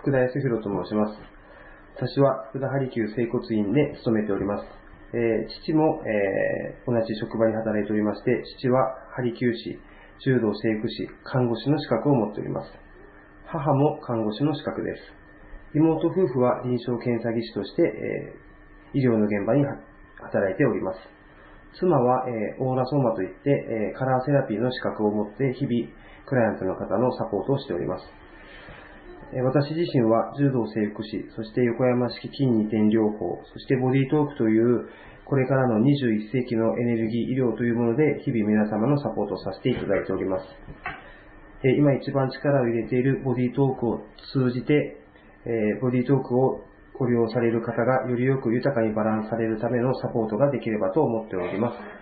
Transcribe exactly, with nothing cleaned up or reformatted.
福田康弘と申します。私は福田ハリキュー整骨院で勤めております。えー、父も、えー、同じ職場に働いておりまして、父はハリキュー師、柔道整復師、看護師の資格を持っております。母も看護師の資格です。妹夫婦は臨床検査技師として、えー、医療の現場に働いております。妻は、えー、オーラソーマといって、えー、カラーセラピーの資格を持って日々クライアントの方のサポートをしております。えー、私自身は柔道整復師、そして横山式筋二点療法、そしてボディートークというこれからのにじゅういっ世紀のエネルギー医療というもので日々皆様のサポートをさせていただいております。えー、今一番力を入れているボディートークを通じて、えー、ボディートークをご利用される方がよりよく豊かにバランスされるためのサポートができればと思っております。